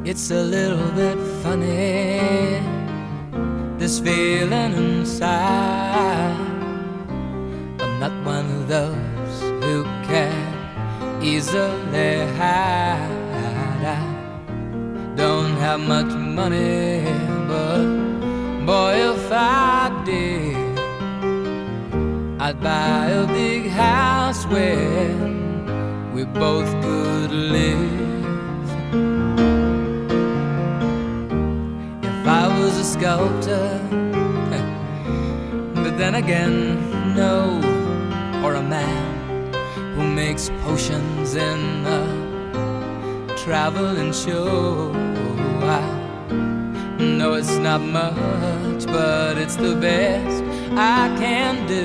It's a little bit funny, this feeling inside. I'm not one of those who can easily hide. I don't have much money, but boy, if I did, I'd buy a big house where we both could live. If I was a sculptor, but then again, no, or a man who makes potions in a traveling show. I know it's not much, but it's the best I can do.